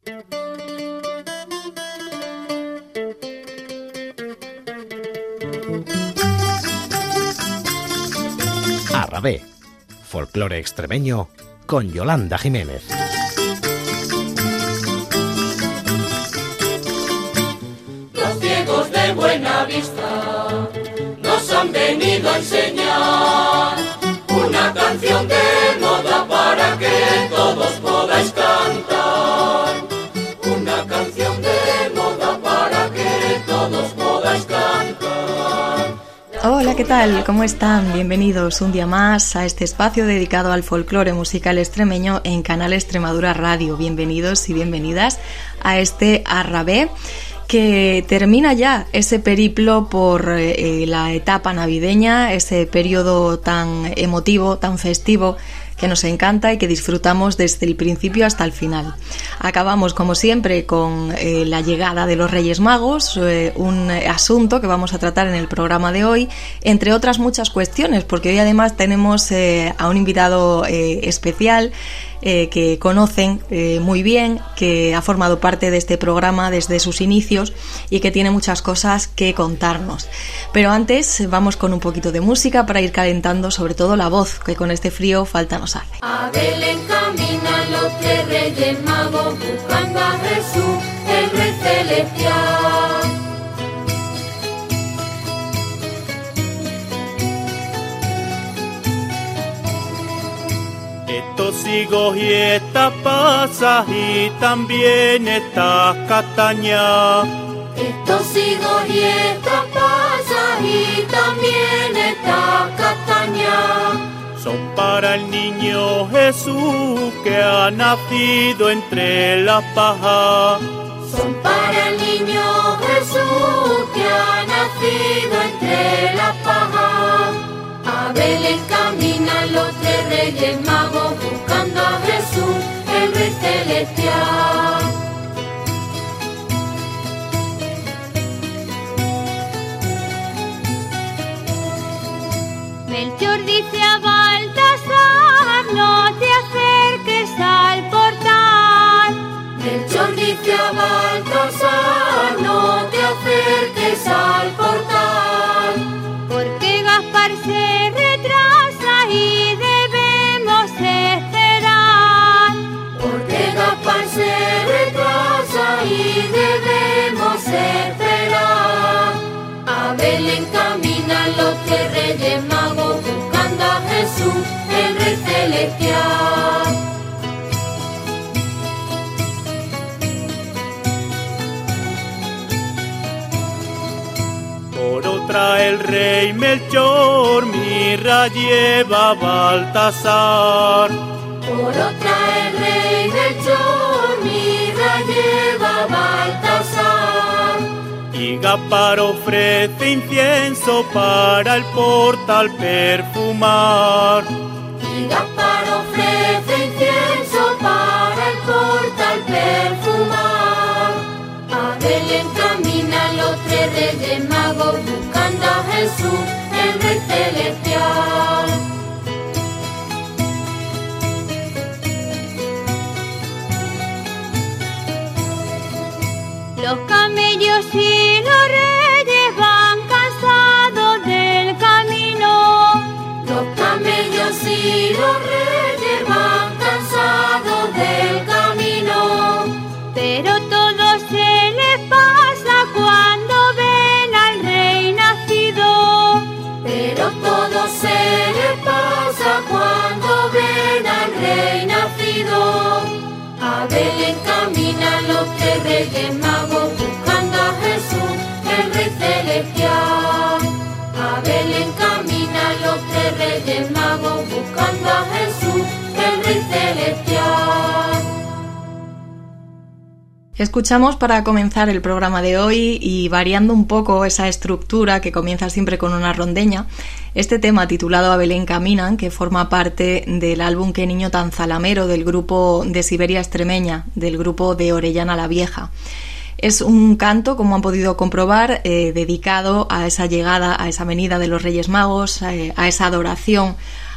Arrabé, folclore extremeño con Yolanda Jiménez. Los ciegos de Buenavista nos han venido a enseñar una canción de moda para que todos podáis cantar. Una canción de moda para que todos podáis cantar. Hola, ¿qué tal? ¿Cómo están? Bienvenidos un día más a este espacio dedicado al folclore musical extremeño en Canal Extremadura Radio. Bienvenidos y bienvenidas a este Arrabé, que termina ya ese periplo por la etapa navideña, ese periodo tan emotivo, tan festivo, que nos encanta y que disfrutamos desde el principio hasta el final. Acabamos, como siempre, con la llegada de los Reyes Magos, un asunto que vamos a tratar en el programa de hoy, entre otras muchas cuestiones, porque hoy además tenemos a un invitado especial que conocen muy bien, que ha formado parte de este programa desde sus inicios y que tiene muchas cosas que contarnos. Pero antes vamos con un poquito de música para ir calentando sobre todo la voz, que con este frío falta nos hace. A Belén caminan los tres Reyes Magos buscando a Jesús, el Rey Celestial. Estos higos y estas pasas y también estas castañas. Estos higos y estas pasas y también estas castañas son para el niño Jesús que ha nacido entre las pajas. Son para el niño Jesús que ha nacido entre las pajas. A Belén caminan los tres Reyes Magos buscando a Jesús, el Rey Celestial. Melchor dice a Baltasar, no te acerques al portal. Melchor dice a Baltasar, no te acerques al portal. Porque Gaspar se retrasa y debemos esperar. Porque Gaspar se retrasa y debemos esperar. A Belén caminan los tres Reyes Magos buscando a Jesús, el Rey Celestial. Por otra el rey Melchor mirra lleva a Baltasar. Por otra el rey Melchor mirra lleva a Baltasar. Y Gaspar ofrece incienso para el portal perfumar. Y Gaspar ofrece incienso para el portal perfumar. A Belén caminan los tres Reyes Magos buscando a Jesús, el Rey Celestial. Los camellos y los reyes van cansados del camino. Los camellos y los reyes van cansados del camino. Pero todo se les pasa cuando ven al rey nacido. Pero todo se les pasa cuando ven al rey nacido. A Belén caminan los tres Reyes Magos buscando a Jesús, el Rey Celestial. A Belén caminan los tres Reyes Magos buscando a Jesús, el Rey Celestial. Escuchamos para comenzar el programa de hoy, y variando un poco esa estructura que comienza siempre con una rondeña, este tema titulado A Belén Caminan, que forma parte del álbum Qué niño tan zalamero del grupo de Siberia Extremeña, del grupo de Orellana la Vieja. Es un canto, como han podido comprobar, dedicado a esa llegada, a esa venida de los Reyes Magos, a esa adoración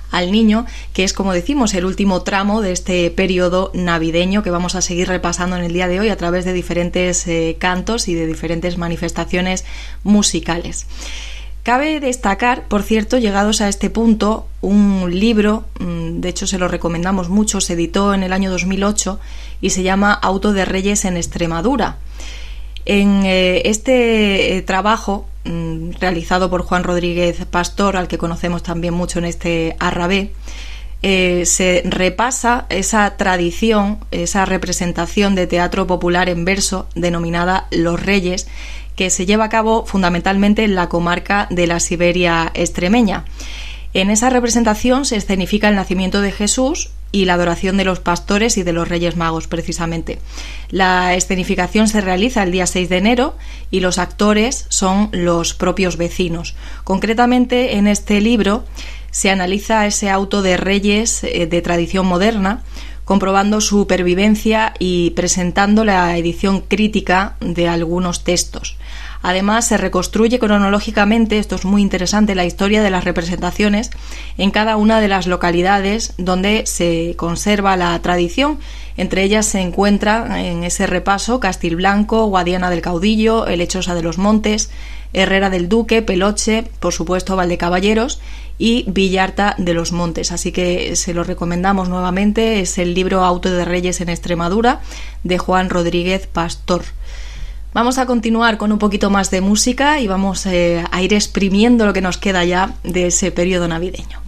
al Niño, que es, como decimos, el último tramo de este periodo navideño que vamos a seguir repasando en el día de hoy a través de diferentes cantos y de diferentes manifestaciones musicales. Cabe destacar, por cierto, llegados a este punto, un libro, de hecho se lo recomendamos mucho, se editó en el año 2008 y se llama Auto de Reyes en Extremadura. En este trabajo, realizado por Juan Rodríguez Pastor, al que conocemos también mucho en este Arrabé, se repasa esa tradición, esa representación de teatro popular en verso denominada Los Reyes, que se lleva a cabo fundamentalmente en la comarca de la Siberia extremeña. En esa representación se escenifica el nacimiento de Jesús y la adoración de los pastores y de los Reyes Magos, precisamente. La escenificación se realiza el día 6 de enero y los actores son los propios vecinos. Concretamente, en este libro se analiza ese auto de Reyes de tradición moderna, comprobando su pervivencia y presentando la edición crítica de algunos textos. Además, se reconstruye cronológicamente, esto es muy interesante, la historia de las representaciones en cada una de las localidades donde se conserva la tradición. Entre ellas se encuentra en ese repaso Castilblanco, Guadiana del Caudillo, Helechosa de los Montes, Herrera del Duque, Peloche, por supuesto Valdecaballeros y Villarta de los Montes. Así que se lo recomendamos nuevamente, es el libro Auto de Reyes en Extremadura de Juan Rodríguez Pastor. Vamos a continuar con un poquito más de música y vamos a ir exprimiendo lo que nos queda ya de ese periodo navideño.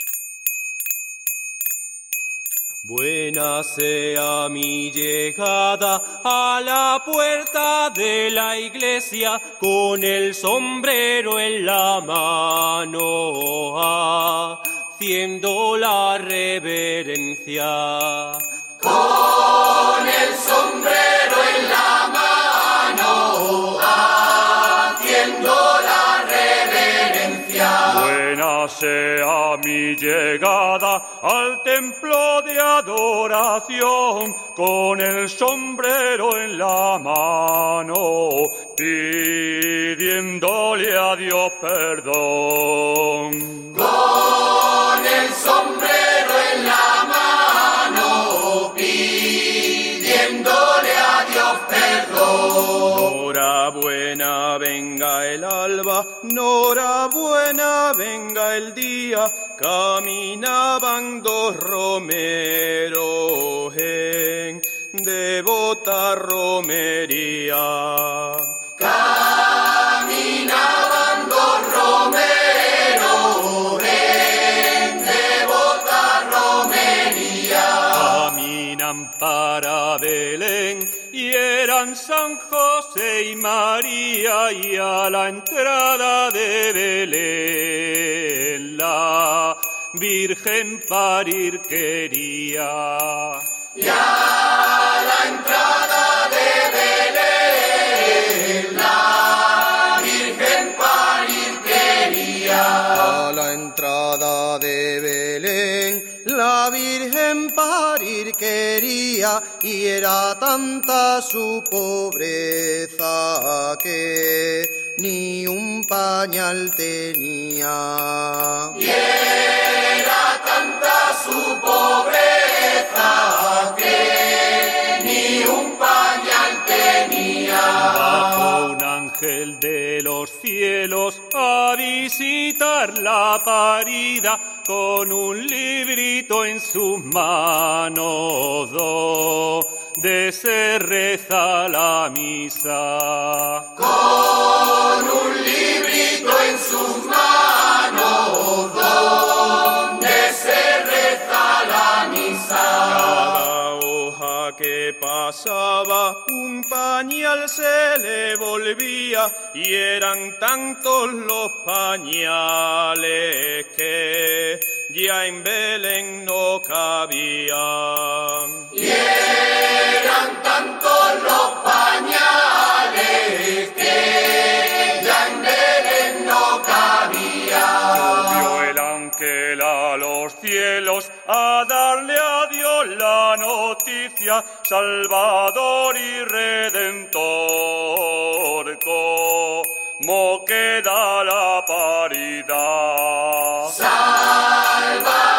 Buena sea mi llegada a la puerta de la iglesia con el sombrero en la mano, haciendo la reverencia. Con el sombrero en la mano, haciendo la reverencia. Buena sea mi llegada al templo de adoración, con el sombrero en la mano, pidiéndole a Dios perdón. Con el sombrero en la mano, pidiéndole a Dios perdón. Norabuena venga el alba, norabuena venga el día, caminaban dos romeros en devota romería. Caminaban dos romeros en devota romería. Caminan para Belén y eran San José y María, y a la entrada de Belén la Virgen parir quería. Y a la entrada de Belén la Virgen parir quería. A la entrada de Belén la Virgen parir quería, y era tanta su pobreza que ni un pañal tenía. Y era tanta su pobreza que ni un pañal tenía. Bajó un ángel de los cielos a visitar la parida, con un librito en sus manos, donde se reza la misa. Con un librito en sus manos, donde se reza la misa. Cada hoja que pasaba, un pañal se le volvía, y eran tantos los pañales que ya en Belén no cabían. Y eran tantos los pañales que ya en Belén no cabían. Subió el ángel a los cielos a darle a Dios la noticia, Salvador y Redentor, ¿cómo queda la paridad? Salvador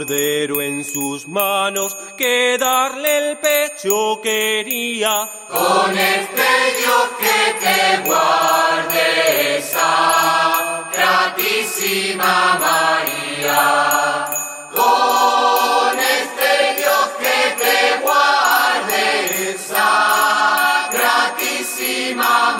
cordero en sus manos, que darle el pecho quería. Con este Dios que te guarde, Sacratísima María. Con este Dios que te guarde, Sacratísima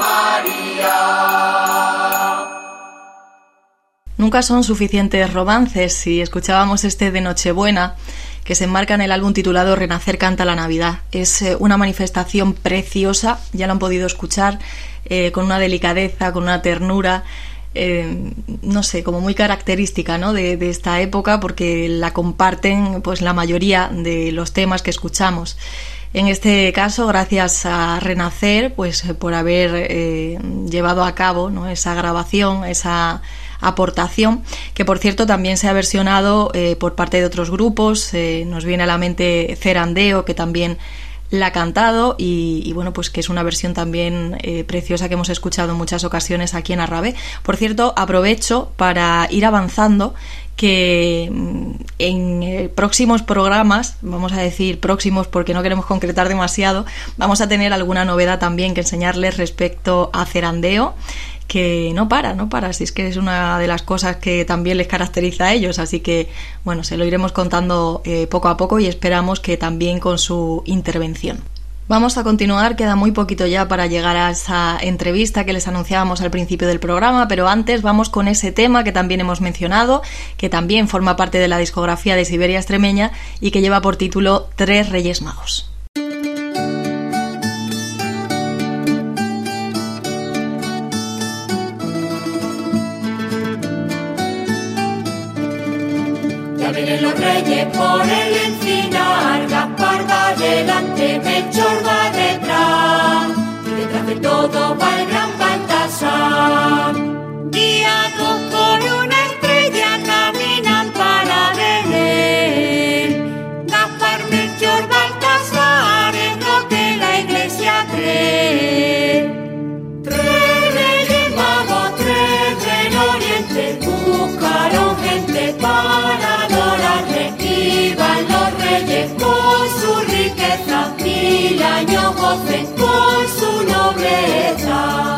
María. Nunca son suficientes romances. Si escuchábamos este de Nochebuena, que se enmarca en el álbum titulado Renacer canta la Navidad. Es una manifestación preciosa, ya lo han podido escuchar, con una delicadeza, con una ternura, no sé, como muy característica, ¿no?, de esta época, porque la comparten pues la mayoría de los temas que escuchamos. En este caso, gracias a Renacer, pues por haber llevado a cabo, ¿no?, esa grabación, esa aportación, que por cierto también se ha versionado por parte de otros grupos. Nos viene a la mente Cerandeo, que también la ha cantado, y bueno, pues que es una versión también preciosa que hemos escuchado en muchas ocasiones aquí en Arrabé. Por cierto, aprovecho para ir avanzando que en próximos programas, vamos a decir próximos porque no queremos concretar demasiado, vamos a tener alguna novedad también que enseñarles respecto a Cerandeo, que no para, si es que es una de las cosas que también les caracteriza a ellos, así que bueno, se lo iremos contando poco a poco, y esperamos que también con su intervención. Vamos a continuar, queda muy poquito ya para llegar a esa entrevista que les anunciábamos al principio del programa, pero antes vamos con ese tema que también hemos mencionado, que también forma parte de la discografía de Siberia Extremeña y que lleva por título Tres Reyes Magos. Ya vienen los reyes por el encinar, Gaspar va delante, Melchor va detrás, y detrás de todo va el gran Baltasar. Guiados por una estrella caminan para Belén. Gaspar, Melchor, Baltasar es lo que la iglesia cree. Tres reyes magos, tres del oriente, buscaron gente para adorarle. Iban los reyes con su riqueza, 1000 años gocen con su nobleza.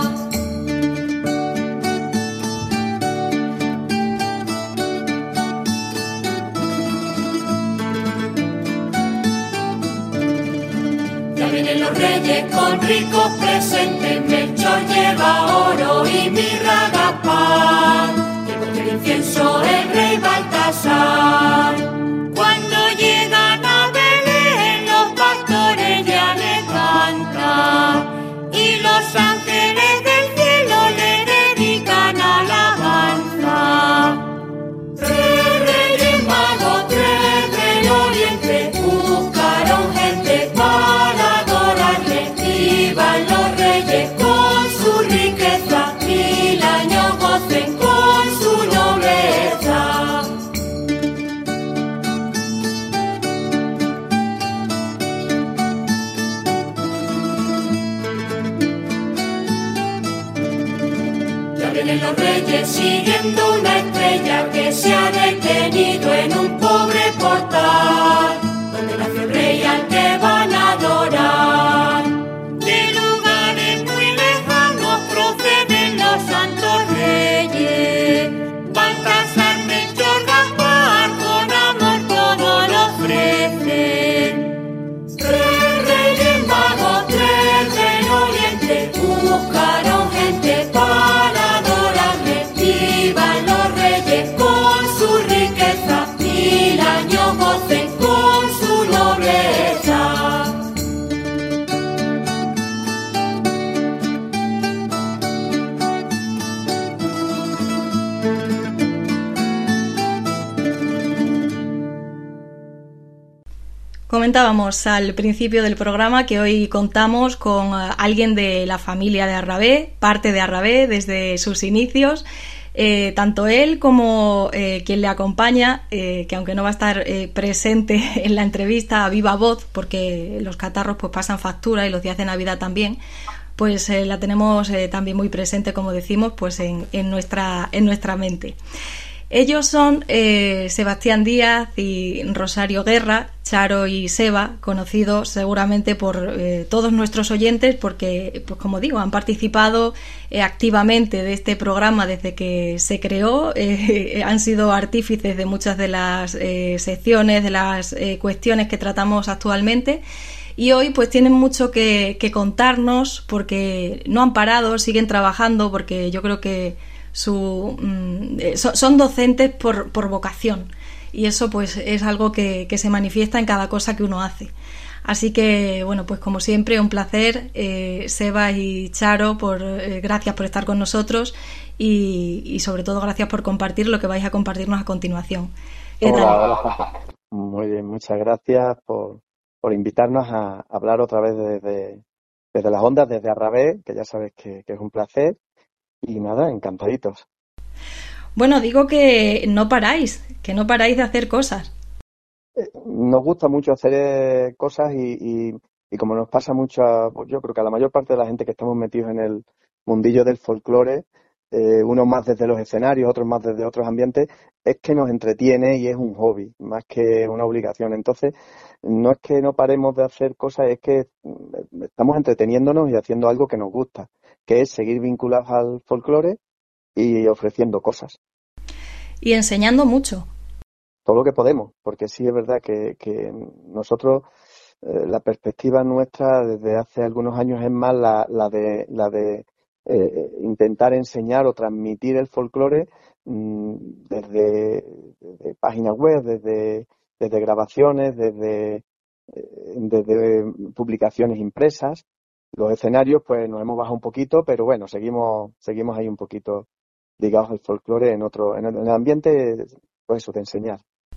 Ya vienen los reyes con ricos presentes, Melchor lleva oro y mirra Gaspar, que con el incienso el rey Baltasar. Cuando llegan a Belén, los pastores ya le cantan, y los ángeles del cielo le dedican alabanza. Tres reyes magos, tres del oriente, buscaron gente para adorarle. Iban los reyes con su riqueza, 1000 años gocen con su nobleza. Ya vienen los reyes siguiendo una estrella que se ha detenido en un pobre portal, donde nació el rey al que van a adorar. De lugares muy lejanos proceden los santos reyes. Baltasar, Melchor, Gaspar, con amor todo lo ofrecen. Tres reyes magos, tres del oriente, buscaron gente para adorarle. Iban los reyes con su riqueza, 1000 años gocen con su nobleza. Comentábamos al principio del programa que hoy contamos con alguien de la familia de Arrabé, parte de Arrabé desde sus inicios. Tanto él como quien le acompaña, que aunque no va a estar presente en la entrevista a viva voz, porque los catarros pues pasan factura y los días de Navidad también, pues la tenemos también muy presente, como decimos, pues en nuestra mente. Ellos son Sebastián Díaz y Rosario Guerra, Charo y Seba, conocidos seguramente por todos nuestros oyentes porque, pues como digo, han participado activamente de este programa desde que se creó, han sido artífices de muchas de las secciones, de las cuestiones que tratamos actualmente. Y hoy pues tienen mucho que contarnos porque no han parado, siguen trabajando porque yo creo que son docentes por vocación y eso pues es algo que se manifiesta en cada cosa que uno hace. Así que bueno, pues como siempre un placer, Seba y Charo, gracias por estar con nosotros y sobre todo gracias por compartir lo que vais a compartirnos a continuación. Hola. Muy bien, muchas gracias por invitarnos a hablar otra vez desde las ondas, desde Arrabé, que ya sabes que es un placer. Y nada, encantaditos. Bueno, digo que no paráis de hacer cosas. Nos gusta mucho hacer cosas y como nos pasa mucho, pues yo creo que a la mayor parte de la gente que estamos metidos en el mundillo del folclore, unos más desde los escenarios, otros más desde otros ambientes, es que nos entretiene y es un hobby, más que una obligación. Entonces, no es que no paremos de hacer cosas, es que estamos entreteniéndonos y haciendo algo que nos gusta, que es seguir vinculados al folclore y ofreciendo cosas. Y enseñando mucho. Todo lo que podemos, porque sí es verdad que nosotros, la perspectiva nuestra desde hace algunos años es más la de intentar enseñar o transmitir el folclore desde páginas web, desde grabaciones, desde publicaciones impresas. Los escenarios, pues nos hemos bajado un poquito, pero bueno, seguimos ahí un poquito ligados al folclore en el ambiente, pues eso, de enseñar.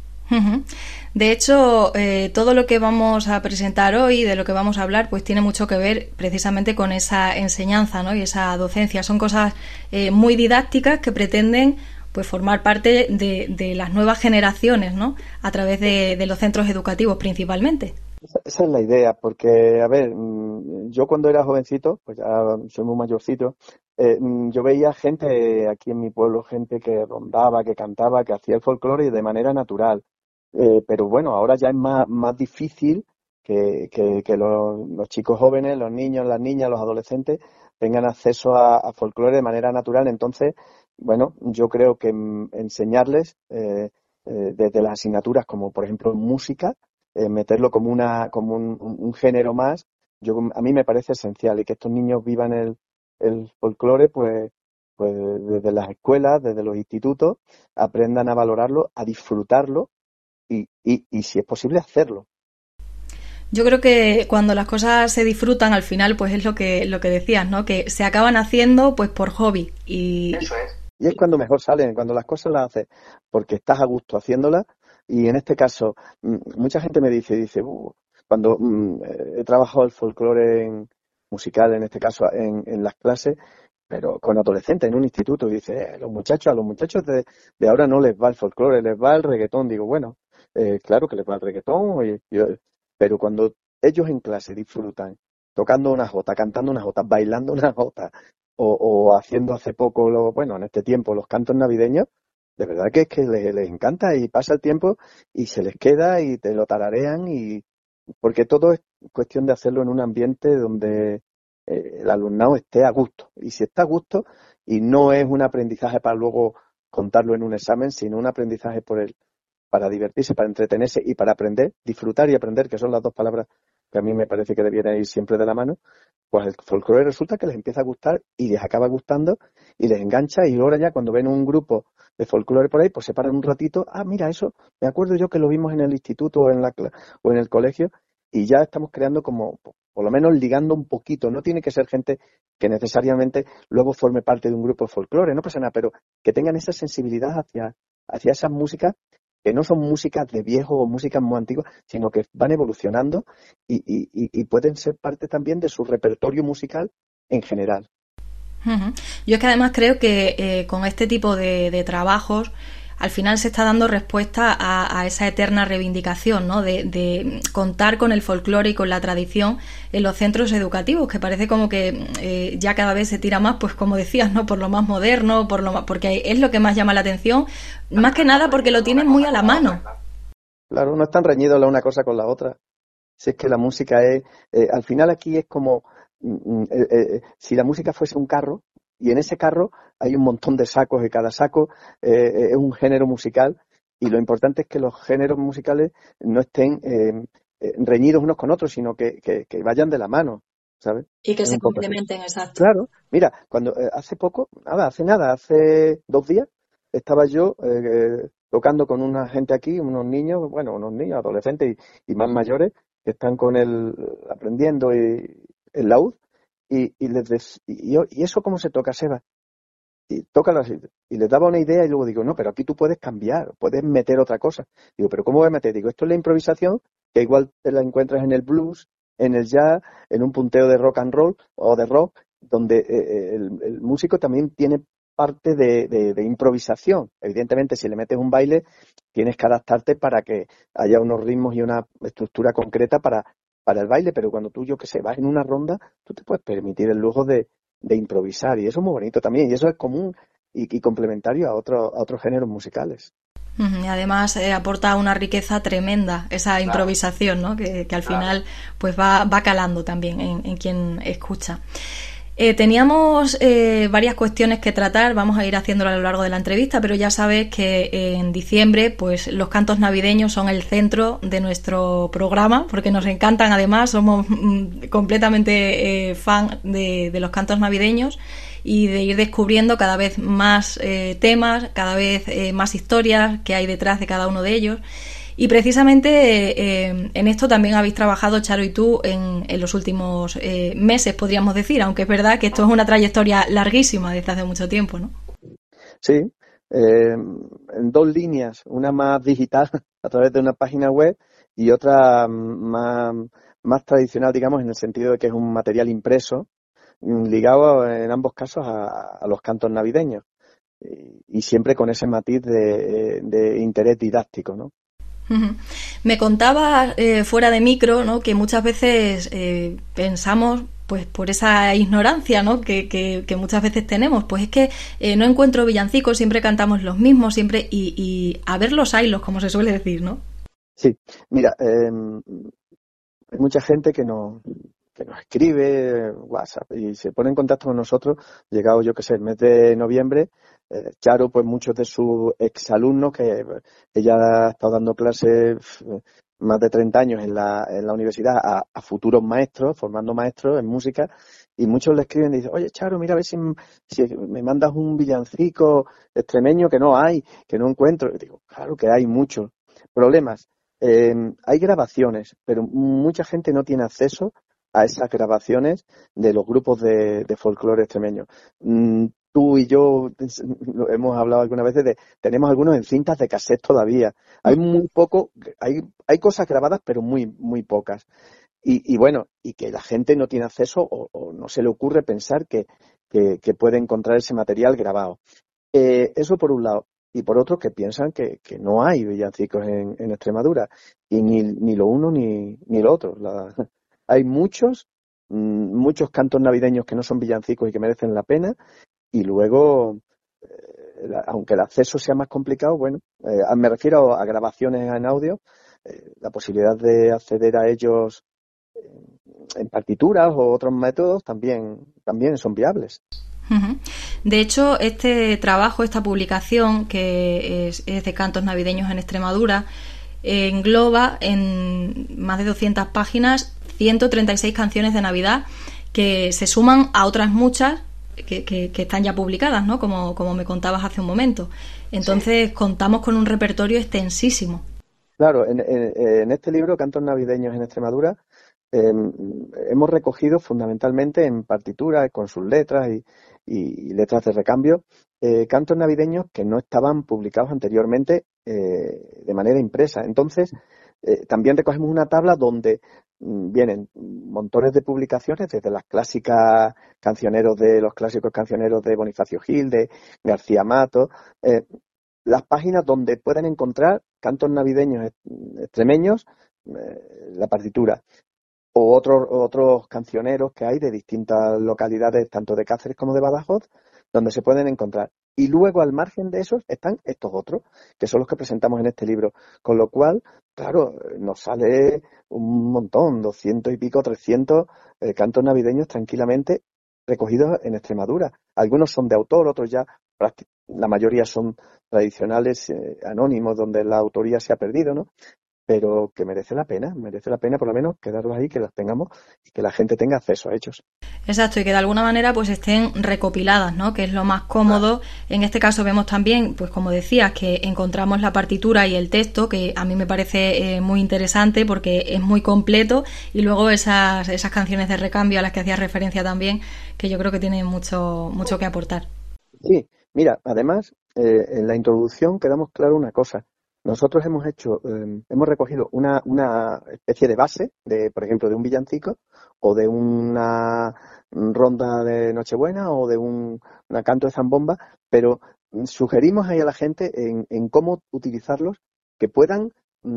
De hecho, todo lo que vamos a presentar hoy, de lo que vamos a hablar, pues tiene mucho que ver precisamente con esa enseñanza, ¿no? Y esa docencia. Son cosas muy didácticas que pretenden pues formar parte de las nuevas generaciones, ¿no? A través de los centros educativos principalmente. Esa es la idea, porque, a ver, yo cuando era jovencito, pues ya soy muy mayorcito, yo veía gente aquí en mi pueblo, gente que rondaba, que cantaba, que hacía el folclore de manera natural. Pero bueno, ahora ya es más difícil que los chicos jóvenes, los niños, las niñas, los adolescentes tengan acceso a folclore de manera natural. Entonces, bueno, yo creo que enseñarles desde las asignaturas como por ejemplo música, meterlo como un género más, a mí me parece esencial, y que estos niños vivan el folclore pues desde las escuelas, desde los institutos, aprendan a valorarlo, a disfrutarlo y si es posible hacerlo. Yo creo que cuando las cosas se disfrutan al final pues es lo que decías, ¿no? Que se acaban haciendo pues por hobby y eso es. Y es cuando mejor salen, cuando las cosas las haces porque estás a gusto haciéndolas. Y en este caso, mucha gente me dice, cuando he trabajado el folclore musical, en este caso en las clases, pero con adolescentes en un instituto, y dice, a los muchachos de ahora no les va el folclore, les va el reggaetón. Digo, bueno, claro que les va el reggaetón, pero cuando ellos en clase disfrutan tocando una jota, cantando una jota, bailando una jota, o haciendo hace poco, en este tiempo, los cantos navideños, de verdad que es que les encanta y pasa el tiempo y se les queda y te lo tararean, porque todo es cuestión de hacerlo en un ambiente donde el alumnado esté a gusto. Y si está a gusto, y no es un aprendizaje para luego contarlo en un examen, sino un aprendizaje para divertirse, para entretenerse y para aprender, disfrutar y aprender, que son las dos palabras que a mí me parece que debieran ir siempre de la mano, pues el folclore resulta que les empieza a gustar y les acaba gustando y les engancha, y ahora ya cuando ven un grupo de folclore por ahí, pues se paran un ratito, mira, eso, me acuerdo yo que lo vimos en el instituto o en el colegio, y ya estamos creando como, por lo menos ligando un poquito. No tiene que ser gente que necesariamente luego forme parte de un grupo de folclore, no pasa nada, pero que tengan esa sensibilidad hacia esas músicas, que no son músicas de viejo o músicas muy antiguas, sino que van evolucionando y pueden ser parte también de su repertorio musical en general. Yo es que además creo que con este tipo de trabajos al final se está dando respuesta a esa eterna reivindicación, ¿no? De contar con el folclore y con la tradición en los centros educativos, que parece como que ya cada vez se tira más, pues como decías, ¿no? Por lo más moderno, porque es lo que más llama la atención, más que nada porque lo tienen muy a la mano. Claro, no están reñidos la una cosa con la otra. Si es que la música es, al final aquí es como si la música fuese un carro y en ese carro hay un montón de sacos y cada saco es un género musical y lo importante es que los géneros musicales no estén reñidos unos con otros, sino que vayan de la mano, ¿sabes? Y que Es se un poco así. complementen, exacto. Claro, mira, cuando hace 2 días estaba yo tocando con una gente aquí, unos niños, adolescentes y más mayores que están con él aprendiendo el laúd y eso cómo se toca, Seba, y tócalo así. Y les daba una idea y luego digo, no, pero aquí tú puedes cambiar, puedes meter otra cosa. Digo, pero ¿cómo voy a meter? Digo, esto es la improvisación, que igual te la encuentras en el blues, en el jazz, en un punteo de rock and roll o de rock, donde el músico también tiene parte de improvisación. Evidentemente, si le metes un baile, tienes que adaptarte para que haya unos ritmos y una estructura concreta para el baile, pero cuando tú, yo que sé, vas en una ronda, tú te puedes permitir el lujo de improvisar, y eso es muy bonito también, y eso es común y complementario a otros géneros musicales. Y además aporta una riqueza tremenda esa improvisación, ¿no? Que al final pues va calando también en quien escucha. Teníamos varias cuestiones que tratar, vamos a ir haciéndolo a lo largo de la entrevista, pero ya sabes que en diciembre pues los cantos navideños son el centro de nuestro programa, porque nos encantan, además somos completamente fan de los cantos navideños y de ir descubriendo cada vez más temas, cada vez más historias que hay detrás de cada uno de ellos. Y precisamente en esto también habéis trabajado, Charo y tú, en los últimos meses, podríamos decir, aunque es verdad que esto es una trayectoria larguísima desde hace mucho tiempo, ¿no? Sí, en 2 líneas, una más digital a través de una página web y otra más tradicional, digamos, en el sentido de que es un material impreso, ligado en ambos casos a los cantos navideños y siempre con ese matiz de interés didáctico, ¿no? Me contabas fuera de micro, ¿no? Que muchas veces pensamos, pues por esa ignorancia, ¿no? que muchas veces tenemos, pues es que no encuentro villancicos, siempre cantamos los mismos, siempre y a ver los haylos, como se suele decir, ¿no? Sí, mira, hay mucha gente que nos escribe WhatsApp y se pone en contacto con nosotros, llegado yo que sé el mes de noviembre. Charo, pues muchos de sus exalumnos, que ella ha estado dando clases más de 30 años en la universidad a futuros maestros, formando maestros en música, y muchos le escriben y dicen, oye Charo, mira a ver si me mandas un villancico extremeño que no hay, que no encuentro. Y digo, claro que hay muchos problemas. Hay grabaciones, pero mucha gente no tiene acceso a esas grabaciones de los grupos de folclore extremeño. Tú y yo hemos hablado algunas veces tenemos algunos en cintas de cassette todavía. Hay muy poco, hay cosas grabadas, pero muy, muy pocas. Y bueno, y que la gente no tiene acceso o no se le ocurre pensar que puede encontrar ese material grabado. Eso por un lado. Y por otro, que piensan que no hay villancicos en Extremadura. Y ni lo uno ni lo otro. Hay muchos cantos navideños que no son villancicos y que merecen la pena. Y luego, aunque el acceso sea más complicado, bueno, me refiero a grabaciones en audio, la posibilidad de acceder a ellos en partituras o otros métodos también son viables. De hecho, este trabajo, esta publicación, que es de cantos navideños en Extremadura, engloba en más de 200 páginas 136 canciones de Navidad que se suman a otras muchas que están ya publicadas, ¿no? Como me contabas hace un momento. Entonces, sí, contamos con un repertorio extensísimo. Claro, en este libro, Cantos Navideños en Extremadura, hemos recogido fundamentalmente en partituras, con sus letras y letras de recambio, cantos navideños que no estaban publicados anteriormente de manera impresa. Entonces, también recogemos una tabla donde vienen montones de publicaciones, desde las clásicas los clásicos cancioneros de Bonifacio Gil, de García Mato, las páginas donde pueden encontrar cantos navideños extremeños, la partitura, o otros cancioneros que hay de distintas localidades, tanto de Cáceres como de Badajoz, donde se pueden encontrar. Y luego, al margen de esos, están estos otros, que son los que presentamos en este libro. Con lo cual, claro, nos sale un montón, 200 y pico, 300 cantos navideños tranquilamente recogidos en Extremadura. Algunos son de autor, otros ya, la mayoría son tradicionales, anónimos, donde la autoría se ha perdido, ¿no? Pero que merece la pena por lo menos quedarlos ahí, que los tengamos y que la gente tenga acceso a ellos. Exacto, y que de alguna manera pues estén recopiladas, ¿no? Que es lo más cómodo. En este caso vemos también, pues como decías, que encontramos la partitura y el texto, que a mí me parece muy interesante porque es muy completo, y luego esas canciones de recambio a las que hacías referencia también, que yo creo que tienen mucho que aportar. Sí, mira, además, en la introducción quedamos claro una cosa. Nosotros hemos recogido una especie de base, por ejemplo, de un villancico o de una ronda de Nochebuena o de una canto de zambomba, pero sugerimos ahí a la gente en cómo utilizarlos, que puedan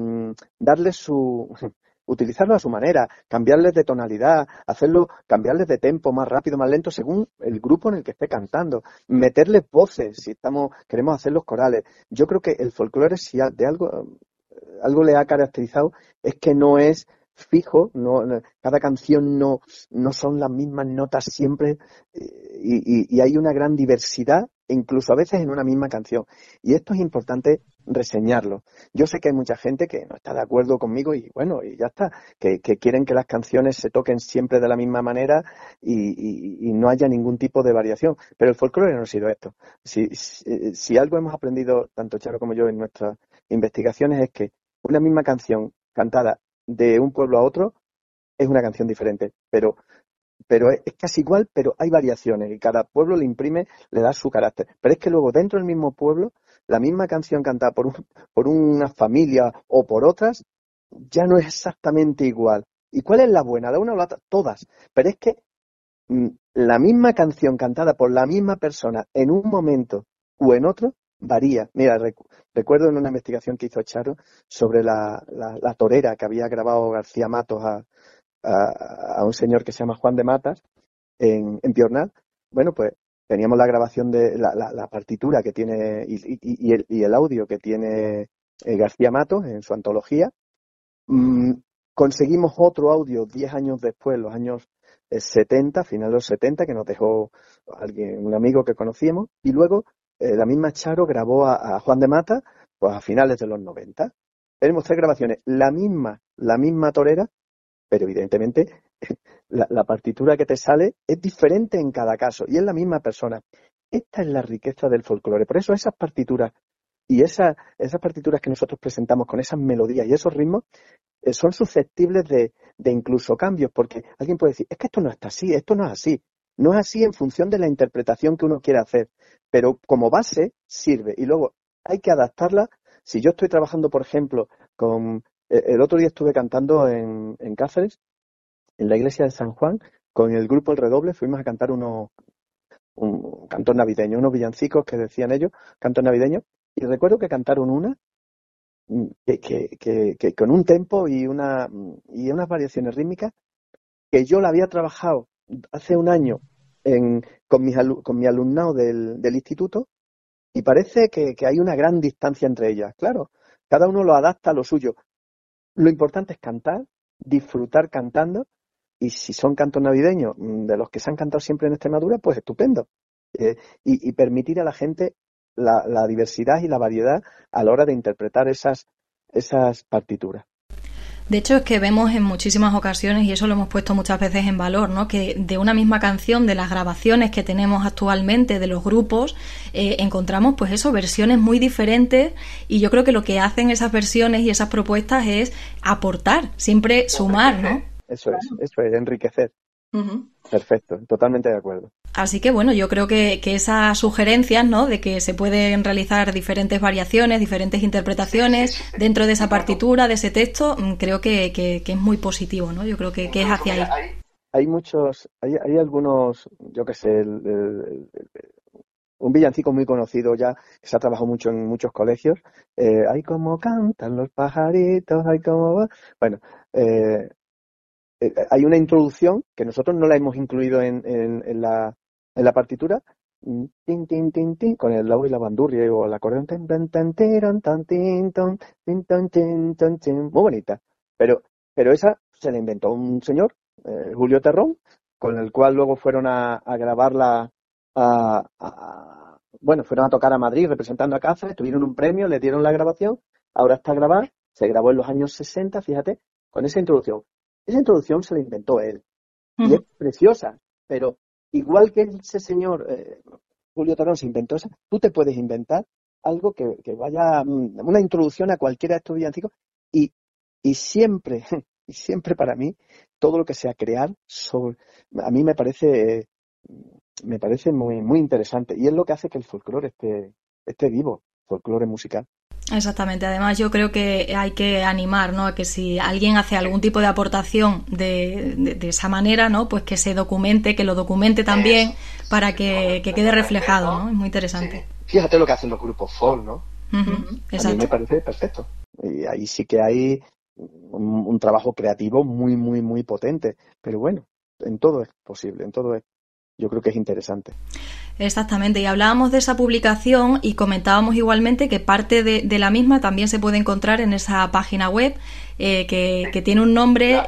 utilizarlo a su manera, cambiarles de tonalidad, cambiarles de tempo más rápido, más lento, según el grupo en el que esté cantando, meterles voces si queremos hacer los corales. Yo creo que el folclore, si de algo le ha caracterizado, es que no es fijo, cada canción no son las mismas notas siempre, y hay una gran diversidad, incluso a veces en una misma canción. Y esto es importante reseñarlo. Yo sé que hay mucha gente que no está de acuerdo conmigo y bueno, y ya está, que quieren que las canciones se toquen siempre de la misma manera y no haya ningún tipo de variación. Pero el folclore no ha sido esto. Si algo hemos aprendido, tanto Charo como yo, en nuestras investigaciones, es que una misma canción cantada de un pueblo a otro es una canción diferente, pero es casi igual, pero hay variaciones y cada pueblo le da su carácter. Pero es que luego dentro del mismo pueblo, la misma canción cantada por una familia o por otras, ya no es exactamente igual. ¿Y cuál es la buena? ¿La una o la otra? Todas. Pero es que la misma canción cantada por la misma persona en un momento u en otro varía. Mira, recuerdo en una investigación que hizo Charo sobre la torera que había grabado García Matos a un señor que se llama Juan de Matas en Piornal. Bueno, pues teníamos la grabación de la partitura que tiene y el audio que tiene García Matos en su antología. Conseguimos otro audio 10 años después, los años 70, final de los 70, que nos dejó un amigo que conocíamos, y luego la misma Charo grabó a Juan de Matas pues a finales de los 90. Tenemos 3 grabaciones, la misma torera, pero evidentemente la partitura que te sale es diferente en cada caso y es la misma persona. Esta es la riqueza del folclore. Por eso esas partituras y esas partituras que nosotros presentamos con esas melodías y esos ritmos son susceptibles de incluso cambios, porque alguien puede decir, es que esto no está así, esto no es así. No es así en función de la interpretación que uno quiera hacer, pero como base sirve y luego hay que adaptarla. Si yo estoy trabajando, por ejemplo, el otro día estuve cantando en Cáceres, en la iglesia de San Juan, con el grupo El Redoble, fuimos a cantar un cantor navideño, unos villancicos que decían ellos, cantos navideños, y recuerdo que cantaron una que con un tempo y unas variaciones rítmicas que yo la había trabajado hace un año con mi alumnado del instituto, y parece que hay una gran distancia entre ellas. Claro, cada uno lo adapta a lo suyo. Lo importante es cantar, disfrutar cantando, y si son cantos navideños de los que se han cantado siempre en Extremadura, pues estupendo. Y permitir a la gente la diversidad y la variedad a la hora de interpretar esas partituras. De hecho, es que vemos en muchísimas ocasiones, y eso lo hemos puesto muchas veces en valor, ¿no?, que de una misma canción, de las grabaciones que tenemos actualmente de los grupos, encontramos pues eso, versiones muy diferentes, y yo creo que lo que hacen esas versiones y esas propuestas es aportar, siempre sumar, ¿no? Eso es, enriquecer. Uh-huh. Perfecto, totalmente de acuerdo. Así que bueno, yo creo que esas sugerencias, ¿no?, de que se pueden realizar diferentes variaciones, diferentes interpretaciones dentro de esa partitura, de ese texto, creo que es muy positivo, ¿no? Yo creo que es hacia ahí. Hay algunos, yo qué sé, un villancico muy conocido ya, que se ha trabajado mucho en muchos colegios. Ay, cómo cantan los pajaritos, ay, cómo va. Bueno, hay una introducción que nosotros no la hemos incluido en la partitura, tin, tin, tin, tin, con el laúd y la bandurria o el acordeón, tan, tan, tan, tiran, tan, tin, ton, tin, ton, tin, ton, tin, muy bonita. Pero esa se la inventó un señor, Julio Terrón, con el cual luego fueron a grabarla, fueron a tocar a Madrid representando a Cáceres, tuvieron un premio, le dieron la grabación, ahora está grabada, se grabó en los años 60, fíjate, con esa introducción. Esa introducción se la inventó él, y es preciosa, pero igual que ese señor Julio Terrón se inventó esa, tú te puedes inventar algo que vaya, una introducción a cualquiera de estos villancicos, y siempre para mí, todo lo que sea crear, a mí me parece muy, muy interesante, y es lo que hace que el folclore esté vivo, folclore musical. Exactamente, además yo creo que hay que animar, ¿no?, a que si alguien hace algún tipo de aportación de esa manera, ¿no?, pues que se documente, que lo documente también para que quede reflejado, ¿no? Es muy interesante. Fíjate lo que hacen los grupos folk, ¿no? Exacto. A mí me parece perfecto. Y ahí sí que hay un trabajo creativo muy, muy, muy potente. Pero bueno, en todo es posible, yo creo que es interesante. Exactamente, y hablábamos de esa publicación y comentábamos igualmente que parte de la misma también se puede encontrar en esa página web que tiene un nombre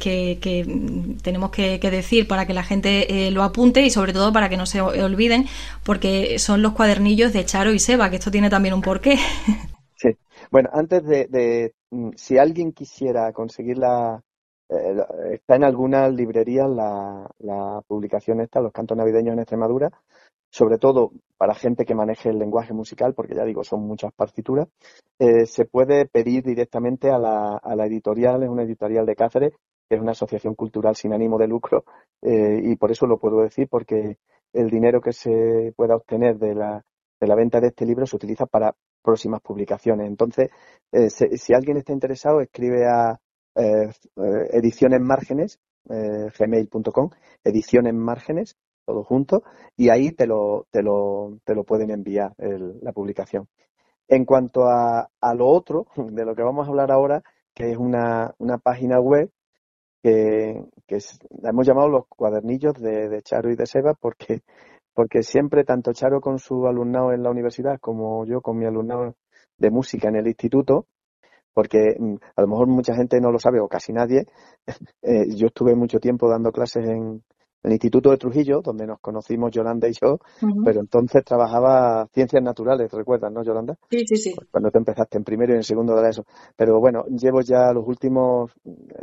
que tenemos que decir para que la gente lo apunte y sobre todo para que no se olviden, porque son los cuadernillos de Charo y Seba, que esto tiene también un porqué. Sí, bueno, antes de si alguien quisiera conseguirla, está en algunas librerías la publicación esta, Los cantos navideños en Extremadura, sobre todo para gente que maneje el lenguaje musical, porque ya digo, son muchas partituras. Se puede pedir directamente a la editorial, es una editorial de Cáceres, que es una asociación cultural sin ánimo de lucro, y por eso lo puedo decir, porque el dinero que se pueda obtener de la venta de este libro se utiliza para próximas publicaciones. Entonces, si alguien está interesado, escribe a Ediciones Márgenes, gmail.com, Ediciones Márgenes, todo junto, y ahí te lo pueden enviar la publicación. En cuanto a lo otro, de lo que vamos a hablar ahora, que es una página web que la hemos llamado Los Cuadernillos de Charo y de Seba, porque siempre, tanto Charo con su alumnado en la universidad como yo con mi alumnado de música en el instituto, porque a lo mejor mucha gente no lo sabe o casi nadie, yo estuve mucho tiempo dando clases en el Instituto de Trujillo, donde nos conocimos Yolanda y yo, pero entonces trabajaba Ciencias Naturales, ¿recuerdas, no, Yolanda? Sí. Cuando te empezaste en primero y en segundo de eso. Pero bueno, llevo ya los últimos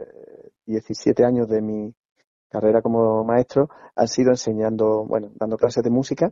17 años de mi carrera como maestro, han sido dando clases de música,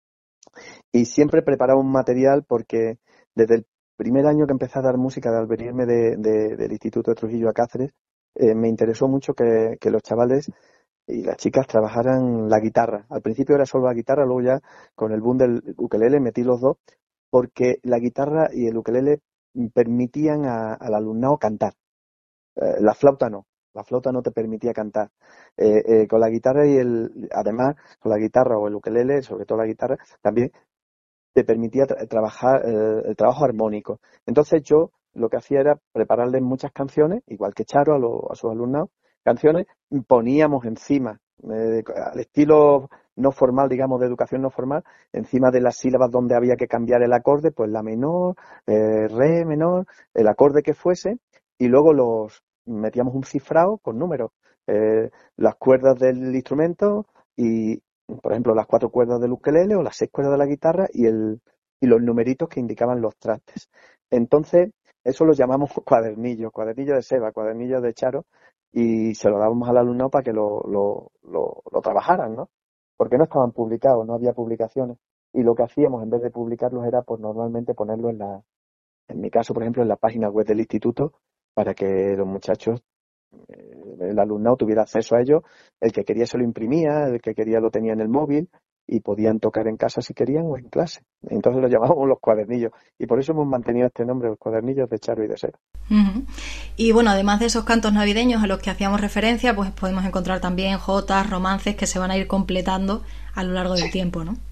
y siempre preparaba un material porque desde el primer año que empecé a dar música, al venirme del Instituto de Trujillo a Cáceres, me interesó mucho que los chavales y las chicas trabajaran la guitarra. Al principio era solo la guitarra, luego ya con el boom del ukelele metí los dos, porque la guitarra y el ukelele permitían al alumnado cantar. La flauta no te permitía cantar. Con la guitarra además, con la guitarra o el ukelele, sobre todo la guitarra, también te permitía trabajar el trabajo armónico. Entonces yo lo que hacía era prepararles muchas canciones, igual que Charo a sus alumnados, canciones, poníamos encima, al estilo no formal, digamos, de educación no formal, encima de las sílabas donde había que cambiar el acorde, pues la menor, re menor, el acorde que fuese, y luego metíamos un cifrado con números, las cuerdas del instrumento y, por ejemplo, las 4 cuerdas del ukelele o las 6 cuerdas de la guitarra y los numeritos que indicaban los trastes. Entonces, eso lo llamamos cuadernillo de Seba, cuadernillo de Charo, y se lo dábamos al alumnado para que lo trabajaran, ¿no? Porque no estaban publicados, no había publicaciones. Y lo que hacíamos, en vez de publicarlos, era pues normalmente ponerlo en mi caso, por ejemplo, en la página web del instituto, para que los muchachos, el alumnado tuviera acceso a ello. El que quería se lo imprimía, el que quería lo tenía en el móvil y podían tocar en casa si querían o en clase. Entonces lo llamábamos los cuadernillos, y por eso hemos mantenido este nombre, Los Cuadernillos de Charo y de Seba. Y bueno, además de esos cantos navideños a los que hacíamos referencia, pues podemos encontrar también jotas, romances que se van a ir completando a lo largo del tiempo, ¿no?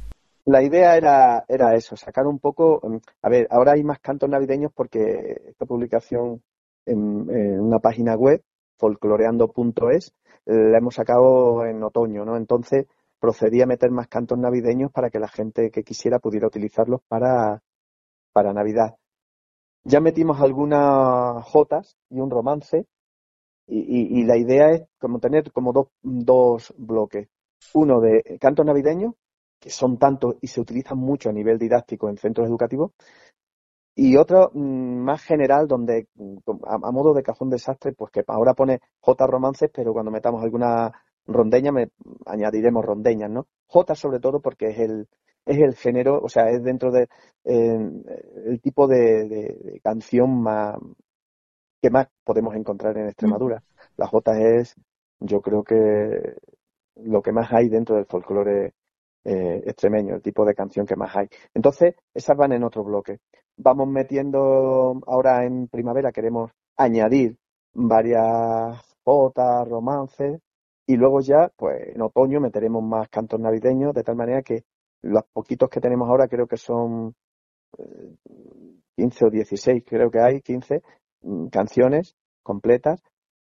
La idea era eso, sacar un poco. A ver, ahora hay más cantos navideños porque esta publicación en una página web, folcloreando.es, la hemos sacado en otoño, ¿no? Entonces procedí a meter más cantos navideños para que la gente que quisiera pudiera utilizarlos para Navidad. Ya metimos algunas jotas y un romance y la idea es como tener como dos bloques. Uno de cantos navideños, que son tantos y se utilizan mucho a nivel didáctico en centros educativos, y otro más general donde a modo de cajón desastre, pues que ahora pone J romances, pero cuando metamos alguna rondeña añadiremos rondeñas, ¿no? J sobre todo porque es el género, o sea, es dentro de el tipo de canción que más podemos encontrar en Extremadura. La jota es, yo creo que lo que más hay dentro del folclore extremeño, el tipo de canción que más hay. Entonces, esas van en otro bloque. Vamos metiendo, ahora en primavera queremos añadir varias jotas, romances, y luego ya, pues en otoño meteremos más cantos navideños, de tal manera que los poquitos que tenemos ahora creo que son 15 o 16, creo que hay 15 canciones completas,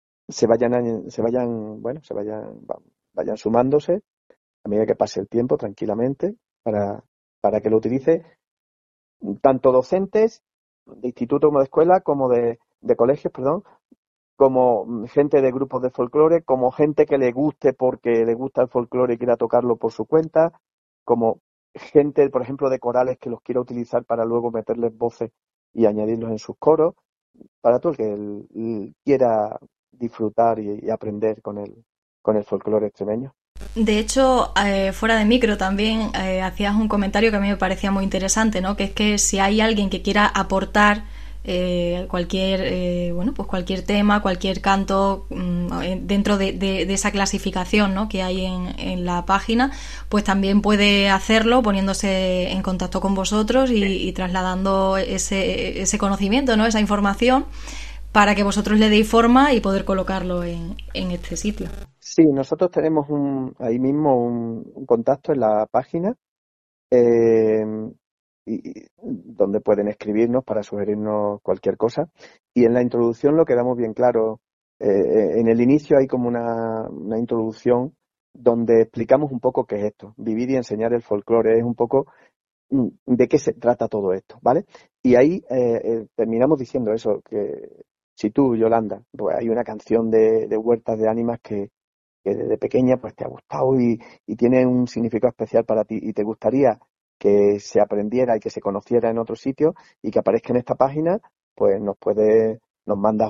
vayan sumándose a medida que pase el tiempo tranquilamente para que lo utilice tanto docentes de instituto como de escuela, como de colegios, perdón, como gente de grupos de folclore, como gente que le guste porque le gusta el folclore y quiera tocarlo por su cuenta, como gente, por ejemplo, de corales que los quiera utilizar para luego meterles voces y añadirlos en sus coros, para todo el que quiera disfrutar y aprender con el folclore extremeño. De hecho, fuera de micro también hacías un comentario que a mí me parecía muy interesante, ¿no? Que es que si hay alguien que quiera aportar cualquier tema, cualquier canto dentro de esa clasificación, ¿no? Que hay en la página, pues también puede hacerlo poniéndose en contacto con vosotros y trasladando ese conocimiento, ¿no? Esa información para que vosotros le deis forma y poder colocarlo en este sitio. Sí, nosotros tenemos ahí mismo un contacto en la página donde pueden escribirnos para sugerirnos cualquier cosa. Y en la introducción lo quedamos bien claro. En el inicio hay como una introducción donde explicamos un poco qué es esto. Vivir y enseñar el folclore es un poco de qué se trata todo esto, ¿vale? Y ahí terminamos diciendo eso, que si tú, Yolanda, pues hay una canción de Huertas de Ánimas que desde pequeña pues te ha gustado y tiene un significado especial para ti y te gustaría que se aprendiera y que se conociera en otro sitio y que aparezca en esta página, pues nos mandas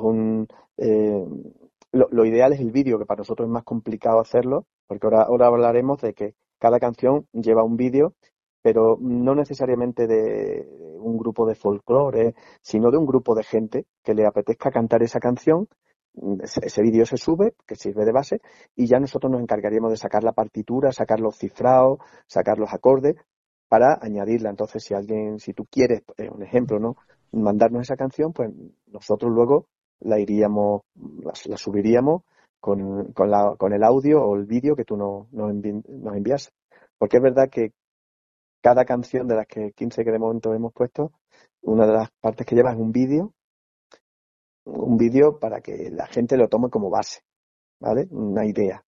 lo ideal es el vídeo, que para nosotros es más complicado hacerlo, porque ahora hablaremos de que cada canción lleva un vídeo, pero no necesariamente de un grupo de folclore, sino de un grupo de gente que le apetezca cantar esa canción. Ese vídeo se sube, que sirve de base, y ya nosotros nos encargaríamos de sacar la partitura, sacar los cifrados, sacar los acordes para añadirla. Entonces, si tú quieres, un ejemplo, ¿no? Mandarnos esa canción, pues nosotros luego la subiríamos con el audio o el vídeo que tú nos envías. Porque es verdad que cada canción de las 15 que de momento hemos puesto, una de las partes que lleva es un vídeo para que la gente lo tome como base, ¿vale? Una idea.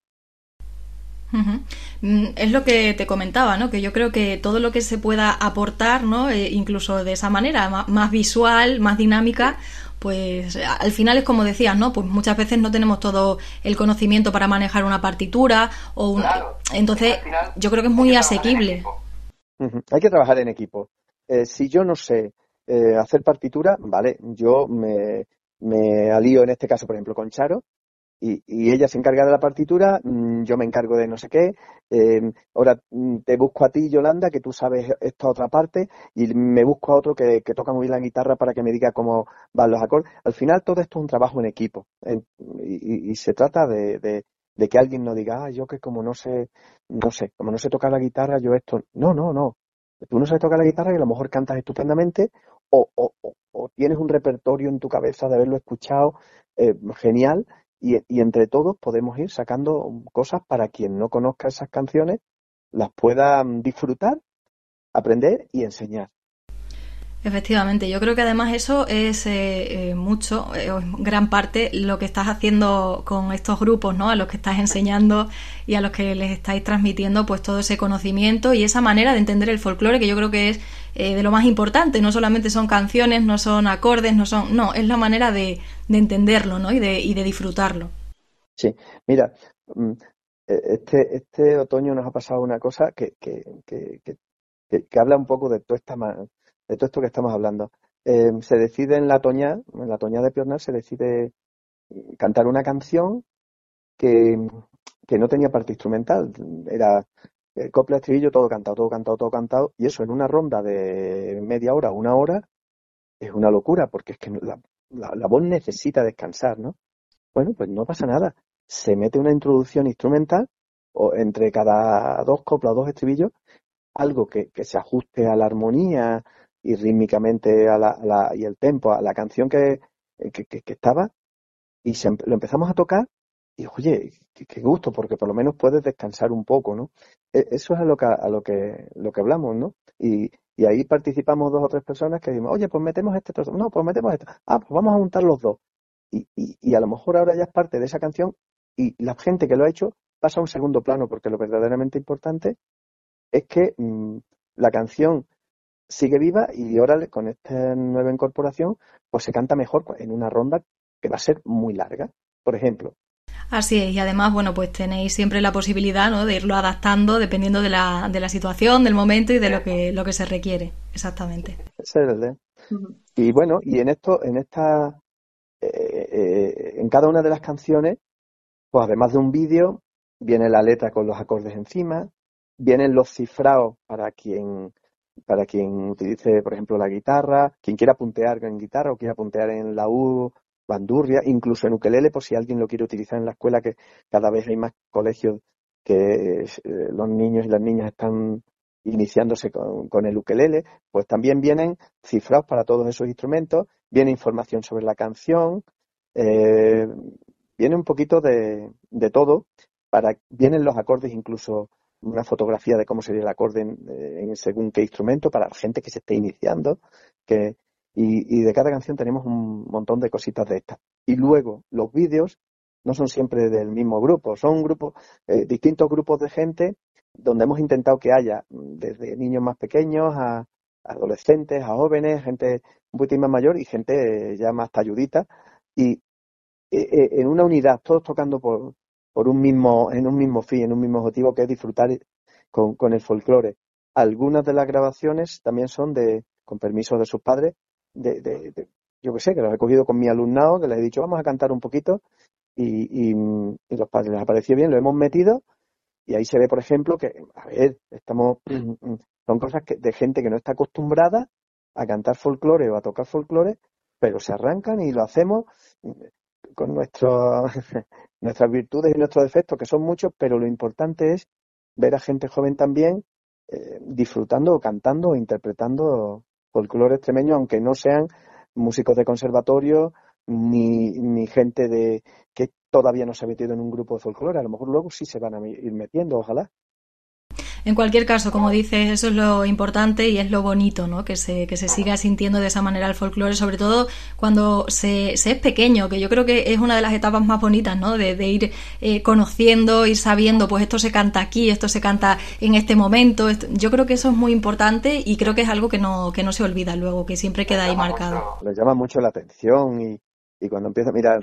Es lo que te comentaba, ¿no? Que yo creo que todo lo que se pueda aportar, ¿no? Incluso de esa manera, más visual, más dinámica, pues al final es como decías, ¿no? Pues muchas veces no tenemos todo el conocimiento para manejar una partitura entonces yo creo que es muy asequible. Hay que trabajar en equipo. Si yo no sé hacer partitura, vale, yo me alío en este caso, por ejemplo, con Charo, y ella se encarga de la partitura, yo me encargo de no sé qué. Ahora te busco a ti, Yolanda, que tú sabes esta otra parte, y me busco a otro que toca muy bien la guitarra para que me diga cómo van los acordes. Al final todo esto es un trabajo en equipo, y se trata de que alguien no diga, yo que como no sé tocar la guitarra, yo esto. No. Tú no sabes tocar la guitarra y a lo mejor cantas estupendamente o tienes un repertorio en tu cabeza de haberlo escuchado genial. Y entre todos podemos ir sacando cosas para quien no conozca esas canciones, las pueda disfrutar aprender y enseñar. Efectivamente, yo creo que además eso es gran parte lo que estás haciendo con estos grupos, ¿no? A los que estás enseñando y a los que les estáis transmitiendo pues todo ese conocimiento y esa manera de entender el folclore, que yo creo que es de lo más importante. No solamente son canciones, no son acordes, no, es la manera de entenderlo, ¿no? Y de disfrutarlo. Sí, mira, este otoño nos ha pasado una cosa que habla un poco de todo esto que estamos hablando. Se decide en la Toñá de Piornal, se decide cantar una canción que no tenía parte instrumental. Era copla, estribillo, todo cantado. Y eso en una ronda de media hora, una hora, es una locura, porque es que la voz necesita descansar, ¿no? Bueno, pues no pasa nada. Se mete una introducción instrumental o entre cada dos coplas o dos estribillos, algo que se ajuste a la armonía y rítmicamente y el tempo, a la canción que estaba, y lo empezamos a tocar, y oye, qué gusto, porque por lo menos puedes descansar un poco, ¿no? Eso es a lo que hablamos, ¿no? Y ahí participamos 2 o 3 personas que decimos, oye, pues metemos este trozo, no, pues metemos esto, pues vamos a juntar los dos. Y a lo mejor ahora ya es parte de esa canción y la gente que lo ha hecho pasa a un segundo plano, porque lo verdaderamente importante es que la canción sigue viva y ahora con esta nueva incorporación pues se canta mejor en una ronda que va a ser muy larga, por ejemplo. Así es, y además, bueno, pues tenéis siempre la posibilidad, ¿no?, de irlo adaptando dependiendo de la situación, del momento y de lo que se requiere, exactamente. Ese es el de. Y bueno, y en cada una de las canciones, pues además de un vídeo, viene la letra con los acordes encima, vienen los cifrados para quien utilice, por ejemplo, la guitarra, quien quiera puntear en guitarra o quiera puntear en laúd, bandurria, incluso en ukelele, por si alguien lo quiere utilizar en la escuela, que cada vez hay más colegios que los niños y las niñas están iniciándose con el ukelele, pues también vienen cifrados para todos esos instrumentos, viene información sobre la canción, viene un poquito de todo, vienen los acordes, incluso una fotografía de cómo sería el acorde en según qué instrumento, para la gente que se esté iniciando, y de cada canción tenemos un montón de cositas de estas. Y luego los vídeos no son siempre del mismo grupo, son distintos grupos de gente donde hemos intentado que haya desde niños más pequeños a adolescentes, a jóvenes, gente un poquitín más mayor y gente ya más talludita, y en una unidad, todos tocando en un mismo fin, en un mismo objetivo, que es disfrutar con el folclore. Algunas de las grabaciones también son con permiso de sus padres, yo qué sé, que los he cogido con mi alumnado, que les he dicho vamos a cantar un poquito, y los padres les ha parecido bien, lo hemos metido, y ahí se ve, por ejemplo, que, a ver, son cosas de gente que no está acostumbrada a cantar folclore o a tocar folclore, pero se arrancan y lo hacemos con nuestras virtudes y nuestros defectos, que son muchos, pero lo importante es ver a gente joven también disfrutando o cantando o interpretando folclore extremeño, aunque no sean músicos de conservatorio ni gente que todavía no se ha metido en un grupo de folclore. A lo mejor luego sí se van a ir metiendo, ojalá. En cualquier caso, como dices, eso es lo importante y es lo bonito, ¿no? Que se siga sintiendo de esa manera el folclore, sobre todo cuando se es pequeño, que yo creo que es una de las etapas más bonitas, ¿no? De ir conociendo, ir sabiendo, pues esto se canta aquí, esto se canta en este momento. Yo creo que eso es muy importante y creo que es algo que no se olvida luego, que siempre queda ahí marcado. Les llama mucho la atención y cuando empieza, mira,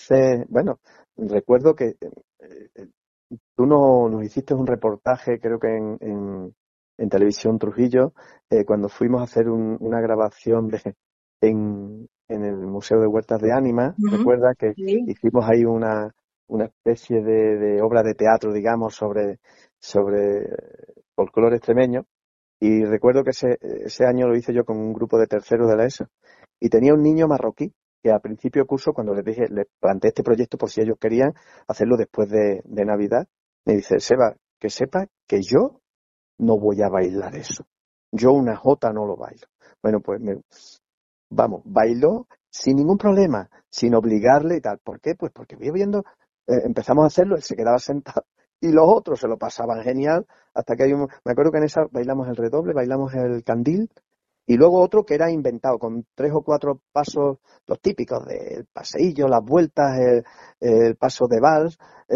recuerdo que tú nos hiciste un reportaje, creo que en Televisión Trujillo, cuando fuimos a hacer una grabación en el Museo de Huertas de Ánima. Recuerda que hicimos ahí una especie de obra de teatro, digamos, sobre folclore extremeño, y recuerdo que ese año lo hice yo con un grupo de terceros de la ESO, y tenía un niño marroquí que a principio de curso, cuando les planteé este proyecto por si ellos querían hacerlo después de Navidad, me dice, Seba, que sepa que yo no voy a bailar eso. Yo una jota no lo bailo. Bueno, pues bailó sin ningún problema, sin obligarle y tal. ¿Por qué? Pues porque voy viendo, empezamos a hacerlo, él se quedaba sentado y los otros se lo pasaban genial, hasta que me acuerdo que en esa bailamos el redoble, bailamos el candil, y luego otro que era inventado, con 3 o 4 pasos, los típicos del paseillo, las vueltas, el paso de vals,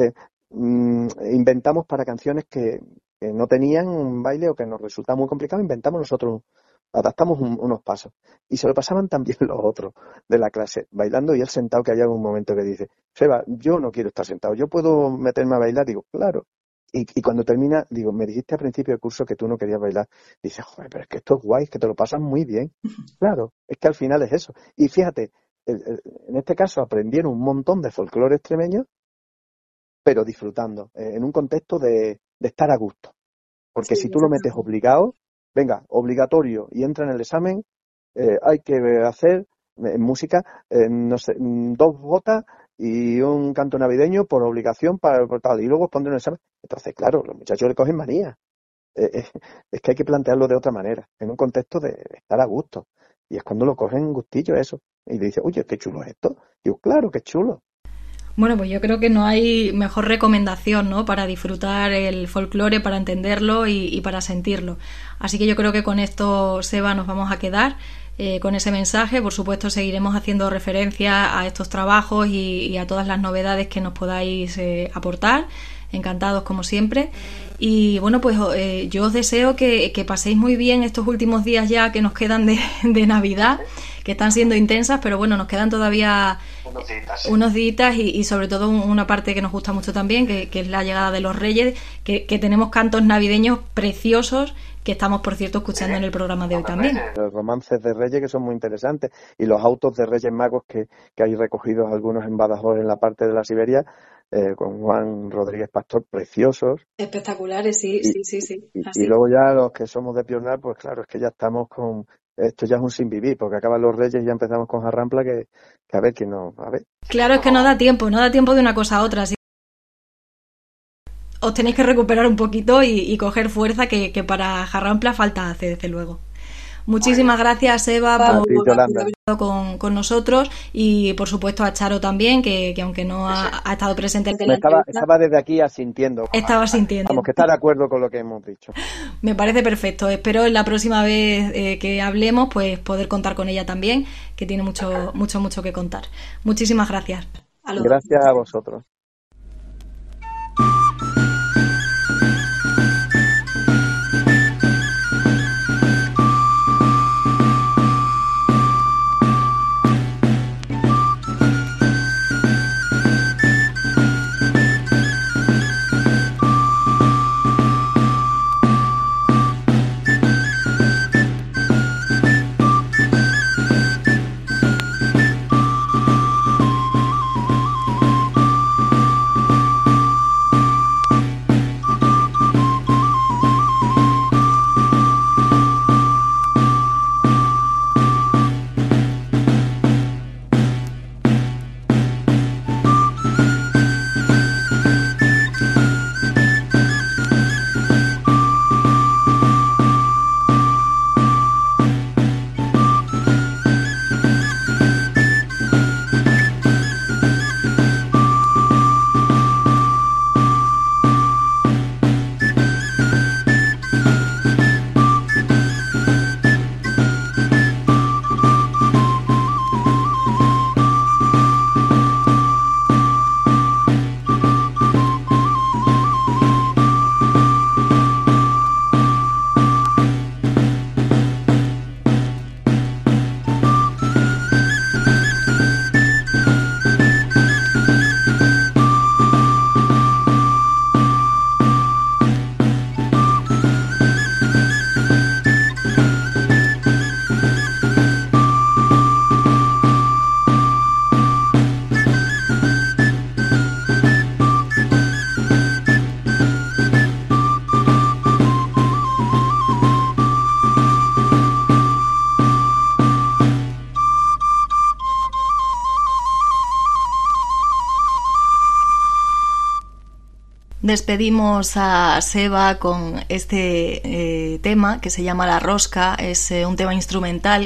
inventamos para canciones que no tenían un baile o que nos resultaba muy complicado, inventamos nosotros, adaptamos unos pasos. Y se lo pasaban también los otros de la clase, bailando, y él sentado, que hay algún momento que dice, Seba, yo no quiero estar sentado, yo puedo meterme a bailar. Digo, claro. Y cuando termina, digo, me dijiste al principio del curso que tú no querías bailar. Dice, joder, pero es que esto es guay, que te lo pasas muy bien. Claro, es que al final es eso. Y fíjate, en este caso aprendieron un montón de folclore extremeño, pero disfrutando, en un contexto de estar a gusto. Porque si tú lo metes obligado, venga, obligatorio, y entra en el examen, hay que hacer en música, no sé, 2 gotas y un canto navideño por obligación por tal, y luego pondré un examen. Entonces, claro, los muchachos le cogen manía. Es que hay que plantearlo de otra manera, en un contexto de estar a gusto. Y es cuando lo cogen gustillo eso. Y le dice, oye, qué chulo es esto. Y yo, claro, qué chulo. Bueno, pues yo creo que no hay mejor recomendación, ¿no?, para disfrutar el folclore, para entenderlo y para sentirlo. Así que yo creo que con esto, Seba, nos vamos a quedar con ese mensaje. Por supuesto, seguiremos haciendo referencia a estos trabajos y a todas las novedades que nos podáis aportar. Encantados, como siempre. Y bueno, pues yo os deseo que paséis muy bien estos últimos días ya que nos quedan de Navidad, que están siendo intensas, pero bueno, nos quedan todavía unos días y sobre todo una parte que nos gusta mucho también, que es la llegada de los Reyes, que tenemos cantos navideños preciosos que estamos, por cierto, escuchando en el programa de hoy también. Los romances de Reyes, que son muy interesantes, y los autos de Reyes Magos que hay recogidos algunos en Badajoz, en la parte de la Siberia, con Juan Rodríguez Pastor, preciosos. Espectaculares, sí. Y luego ya los que somos de Piornal, pues claro, es que ya estamos con... Esto ya es un sin vivir, porque acaban los Reyes y ya empezamos con Jarrampla, que a ver quién no... A ver. Claro, es que no da tiempo de una cosa a otra, así. Os tenéis que recuperar un poquito y coger fuerza, que para Jarrampla falta hace, desde luego. Muchísimas gracias, Eva, por haber estado con nosotros, y por supuesto a Charo también, que aunque no ha estado presente en la entrevista, estaba desde aquí asintiendo. Estaba sintiendo. Vamos, que está de acuerdo con lo que hemos dicho. Me parece perfecto. Espero la próxima vez que hablemos, pues poder contar con ella también, que tiene mucho que contar. Muchísimas gracias. Gracias a vosotros. Despedimos a Seba con este tema que se llama La Rosca. Es un tema instrumental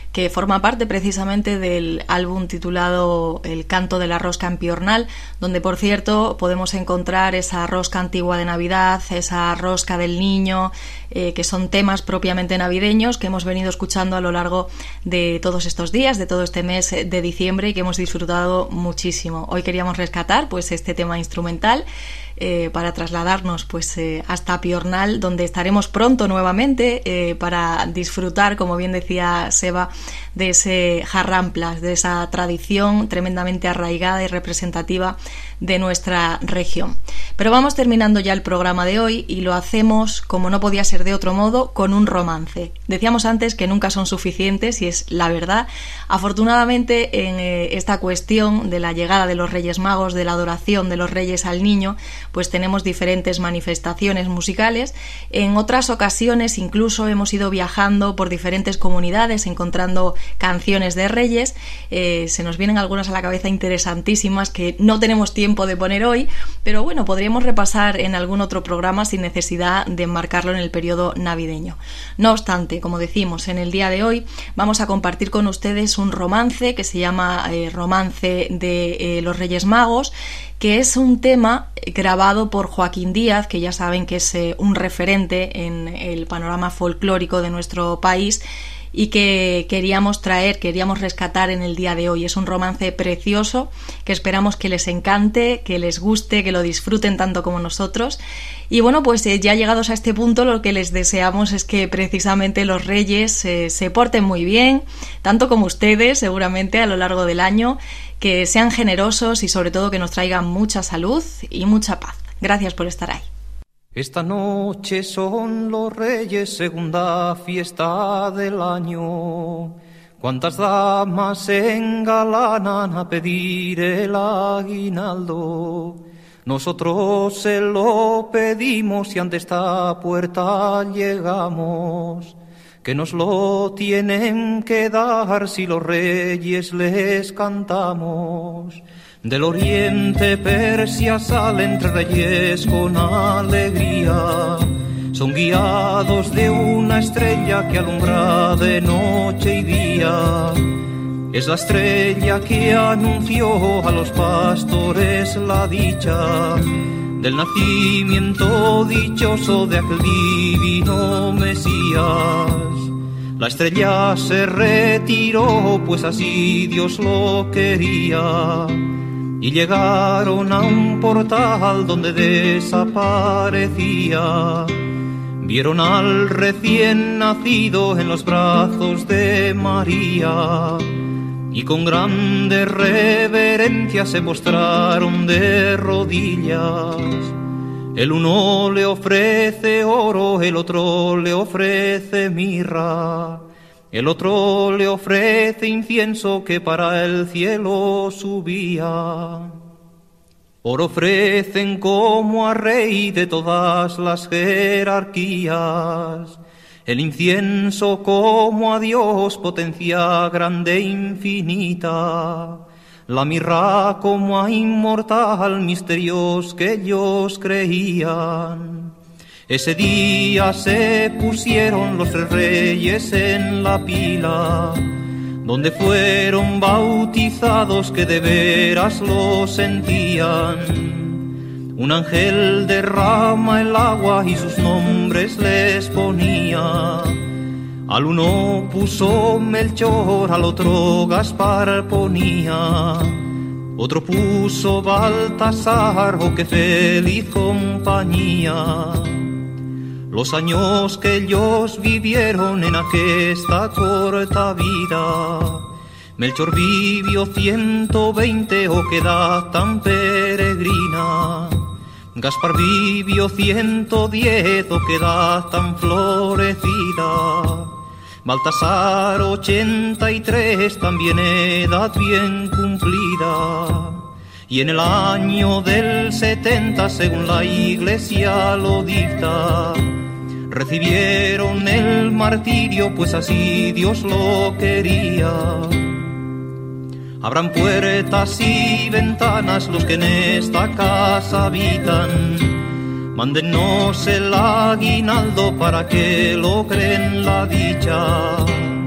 que forma parte precisamente del álbum titulado El canto de la rosca en Piornal, donde, por cierto, podemos encontrar esa rosca antigua de Navidad, esa rosca del niño, que son temas propiamente navideños que hemos venido escuchando a lo largo de todos estos días, de todo este mes de diciembre, y que hemos disfrutado muchísimo. Hoy queríamos rescatar pues este tema instrumental para trasladarnos pues hasta Piornal, donde estaremos pronto nuevamente para disfrutar, como bien decía Seba, de ese jarramplas, de esa tradición tremendamente arraigada y representativa de nuestra región. Pero vamos terminando ya el programa de hoy y lo hacemos, como no podía ser de otro modo, con un romance. Decíamos antes que nunca son suficientes y es la verdad. Afortunadamente, en esta cuestión de la llegada de los Reyes Magos, de la adoración de los Reyes al Niño, pues tenemos diferentes manifestaciones musicales. En otras ocasiones incluso hemos ido viajando por diferentes comunidades encontrando canciones de Reyes. Se nos vienen algunas a la cabeza interesantísimas que no tenemos tiempo de poner hoy, pero bueno, podríamos repasar en algún otro programa sin necesidad de enmarcarlo en el periodo navideño. No obstante, como decimos, en el día de hoy vamos a compartir con ustedes un romance que se llama Romance de los Reyes Magos, que es un tema grabado por Joaquín Díaz, que ya saben que es un referente en el panorama folclórico de nuestro país, y que queríamos rescatar en el día de hoy. Es un romance precioso que esperamos que les encante, que les guste, que lo disfruten tanto como nosotros. Y bueno, pues ya llegados a este punto, lo que les deseamos es que precisamente los Reyes se porten muy bien, tanto como ustedes seguramente a lo largo del año, que sean generosos y sobre todo que nos traigan mucha salud y mucha paz. Gracias por estar ahí. Esta noche son los Reyes, segunda fiesta del año. Cuántas damas se engalanan a pedir el aguinaldo. Nosotros se lo pedimos y ante esta puerta llegamos. Que nos lo tienen que dar si los Reyes les cantamos. Del oriente Persia salen tres reyes con alegría. Son guiados de una estrella que alumbra de noche y día. Es la estrella que anunció a los pastores la dicha del nacimiento dichoso de aquel divino Mesías. La estrella se retiró, pues así Dios lo quería. Y llegaron a un portal donde desaparecía. Vieron al recién nacido en los brazos de María. Y con grande reverencia se postraron de rodillas. El uno le ofrece oro, el otro le ofrece mirra. El otro le ofrece incienso que para el cielo subía. Oro ofrecen como a rey de todas las jerarquías. El incienso como a Dios, potencia grande e infinita. La mirra como a inmortal, misterios que ellos creían. Ese día se pusieron los tres reyes en la pila, donde fueron bautizados que de veras lo sentían. Un ángel derrama el agua y sus nombres les ponía. Al uno puso Melchor, al otro Gaspar ponía. Otro puso Baltasar, oh qué feliz compañía. Los años que ellos vivieron en aquesta corta vida. Melchor vivió 120, oh qué edad tan peregrina. Gaspar vivió 110, oh qué edad tan florecida. Baltasar 83, también edad bien cumplida. Y en el año del 70, según la Iglesia lo dicta, recibieron el martirio, pues así Dios lo quería. Abran puertas y ventanas los que en esta casa habitan. Mándennos el aguinaldo para que logren la dicha.